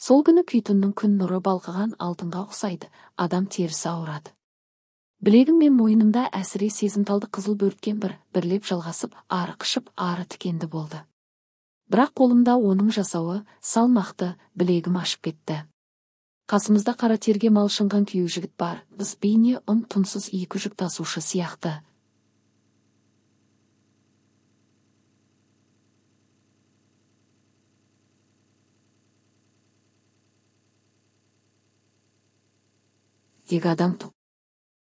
Сол күні күйтүннің күн нұры балқыған алтынға ұқсайды, адам терісі ауырады. Білегім мен мойнымда әсіре сезімталды қызыл бөрткен бірлеп жалғасып, ары қышып, ары тікенді болды. Бірақ қолымда оның жасауы салмақты, білегім ашып кетті. Қасымызда қара терге малшынған күйеу жігіт бар, біз бейне тұнсыз екі жүк тасушы сияқты. Екі адам